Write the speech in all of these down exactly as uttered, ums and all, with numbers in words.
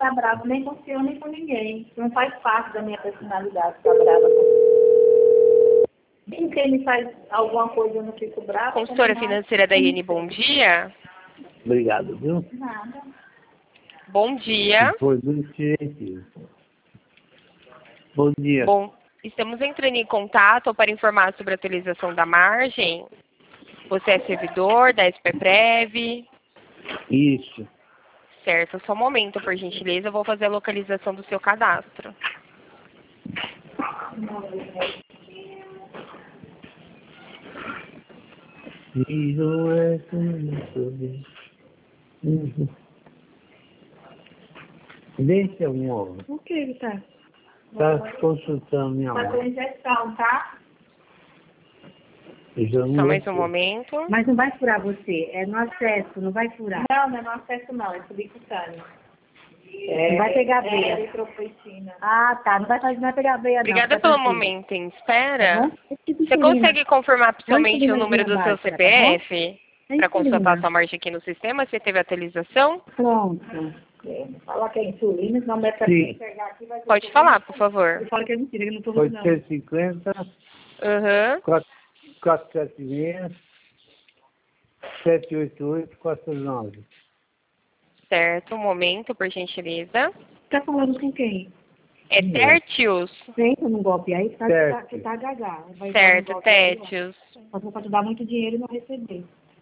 ficar brava nem com o senhor, nem com ninguém. Não faz parte da minha personalidade ficar brava com quem quem me faz alguma coisa, eu não fico brava. Consultora financeira da I N, bom dia. Obrigado, viu? Nada. Bom dia. Foi muito gentil. Bom dia. Bom, estamos entrando em contato para informar sobre a atualização da margem. Você é servidor da SPPrev? Isso. Certo, só um momento, por gentileza, eu vou fazer a localização do seu cadastro. Isso é tudo. Uhum. Deixa um homem. O que ele tá? Está consultando minha Fazer mãe. injeção, tá? Eu já não Só mais um gostei. momento. Mas não vai furar você, é no acesso, não vai furar. Não, não é no acesso não, é subcutâneo. É, Não vai pegar é veia. eritropoetina. Ah, tá, não vai, fazer, não vai pegar veia não. Obrigada tá pelo tranquilo. momento em espera. Tá bom? Você consegue confirmar pessoalmente o insulina número do seu básica, C tá P F bom? para É constatar insulina. sua margem aqui no sistema? Você teve atualização? Pronto. É, fala que é insulina, senão vai Sim. pegar aqui, vai ter Pode que- falar, por favor. Eu falo que é mentira, que eu não tô não. oitocentos e cinquenta, Aham. quatrocentos e setenta e seis, setecentos e oitenta e oito, quatrocentos e nove. Certo, um momento, por gentileza. Tá falando com quem? É Sim. Tertius. Tenta num golpe aí que tá, Certo. tá, que tá gaga. Vai dar um Certo, golpe aí, ó. Tertius. Só que pode dar muito dinheiro e não receber.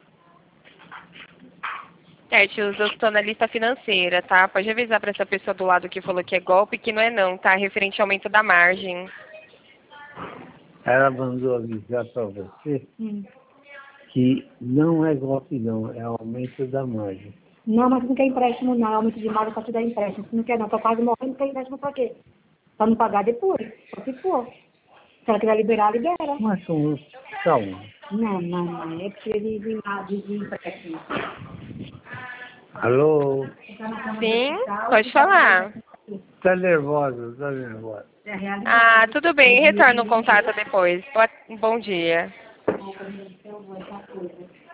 Tertius, eu estou na lista financeira, tá? Pode avisar para essa pessoa do lado que falou que é golpe, que não é não, tá? Referente ao aumento da margem. Ela mandou avisar para você Hum. que não é golpe não, é aumento da margem. Não, mas não quer empréstimo não, é aumento de margem pra te dar empréstimo. Se não quer não, tô quase morrendo, não quer empréstimo pra quê? Pra não pagar depois, só se for. Se ela quiser liberar, libera. Mas são calma. Não, não, não, é porque de, de, de, de empréstimo. Alô? Sim, pode falar. Tá nervosa, tá nervosa. É a realidade. Ah, tudo bem, retorno o contato depois. Boa- Bom dia. Então, vai essa coisa.